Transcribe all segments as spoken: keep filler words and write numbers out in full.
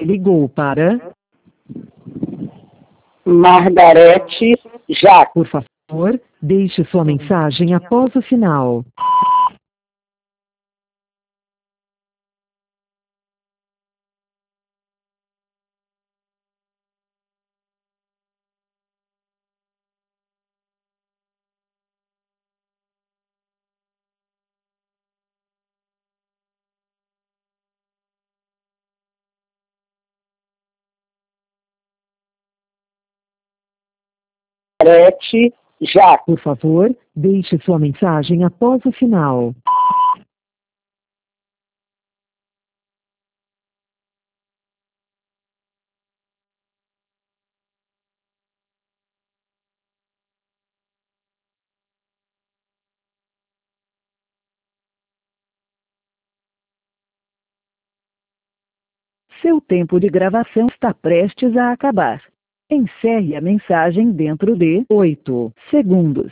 ligou para Margarete Jaque. Por favor, deixe sua mensagem após o sinal. Margarete Jaque. Por favor, deixe sua mensagem após o sinal. Seu tempo de gravação está prestes a acabar. Encerre a mensagem dentro de oito segundos.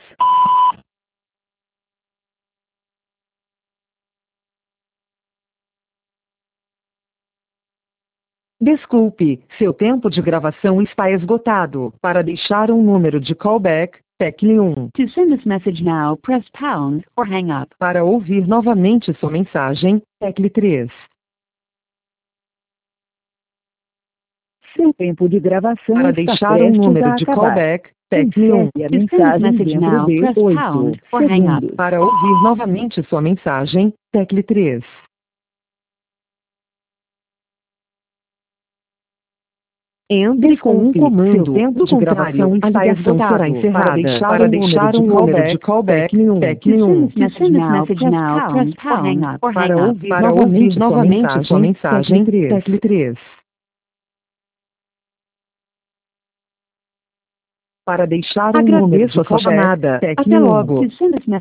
Desculpe, seu tempo de gravação está esgotado. Para deixar um número de callback, tecle um. To send this message now, press pound or hang up. Para ouvir novamente sua mensagem, tecle três. Seu tempo de gravação Para está deixar prestes um número a de acabar. callback, tecle um. Encerre a To send this mensagem message dentro now, de press pound oito or hang up. segundos. Para ouvir novamente sua mensagem, tecle três. Entre com um Desculpe, comando. seu tempo Do de contrário, gravação a está ligação esgotado. será encerrada. Para deixar Para um deixar número um de número de callback, callback, tecle um. tecle To um. send this To message send this now, message press now, pound press or hang pound. up or Para hang up. ouvir Para novamente ouvir sua novamente mensagem, sua mensagem, tecle três. tecle três. Para deixar um número Agradeço de a sua callback, chamada. tecle Até um. logo. To send this message